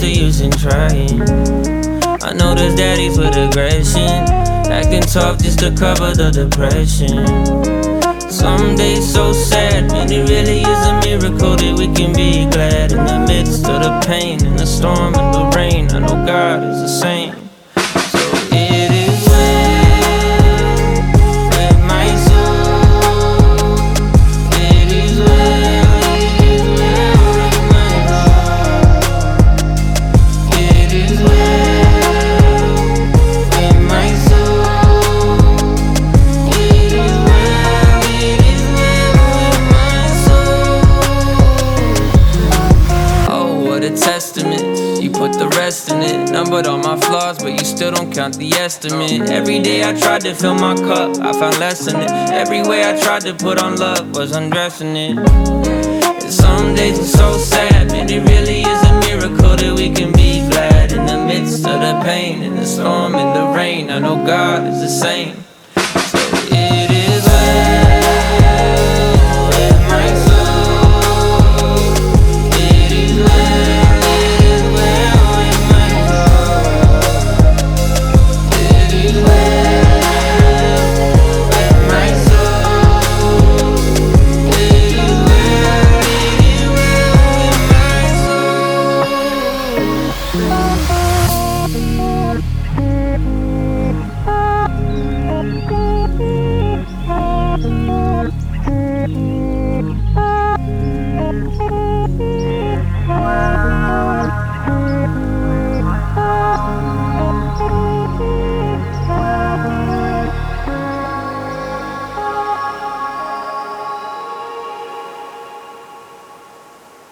the use in trying? I know there's daddies with aggression, acting tough just to cover the depression. Some days so sad, man, it really is a miracle that we can be glad in the midst of the pain and the storm and the rain. I know God is the same. So it is well with my soul. It is well with my heart. It is well with my soul. It is well with my soul. Oh, what a testament. You put the rest in it, numbered all my flaws, but you still don't count the estimate. Every day I tried to fill my cup, I found less in it. Every way I tried to put on love was undressing it. And some days are so sad, man, it really is a miracle that we can be glad in the midst of the pain and the storm and the rain. I know God is the same.